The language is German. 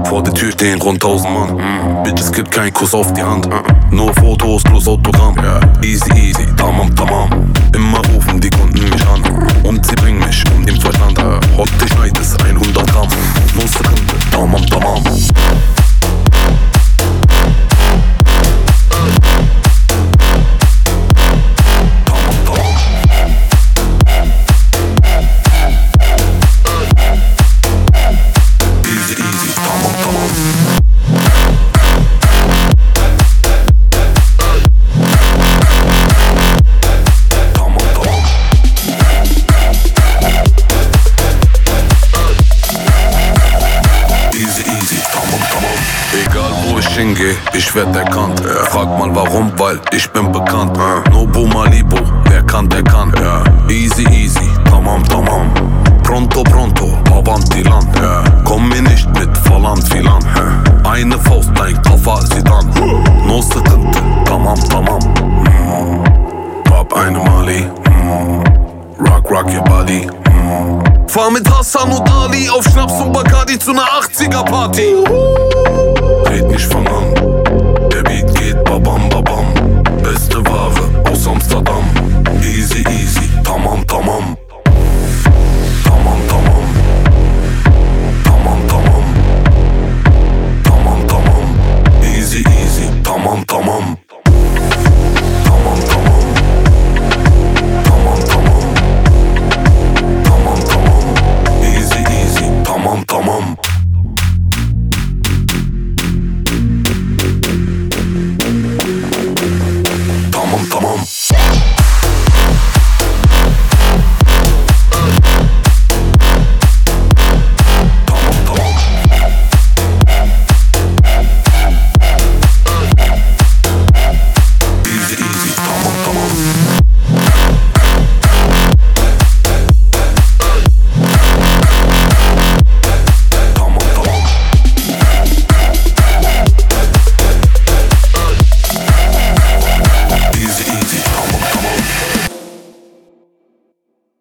Vor der Tür stehen rund 1000 Mann. Bitches gibt keinen Kuss auf die Hand. Nur Fotos plus Autogramm. Easy, easy, tamam, tamam. Immer rufen die Kunden mich an. Und sie bringen mich um den Verstand. Heute schneit es 100 Gramm. Nur Sekunde, tamam, tamam. Ich werd erkannt, frag mal warum, weil ich bin bekannt. Nobu Malibu, wer kann, der kann. Easy, easy, tamam, tamam. Pronto, pronto, avanti land. Komm mir nicht mit falan filan. Eine Faust, dein Koffer, sieht an. No Sekunde, tamam, tamam. Hab eine Mali. Rock, rock your body. Fahr mit Hassan und Ali auf Schnaps und Bacardi zu ner 80er Party.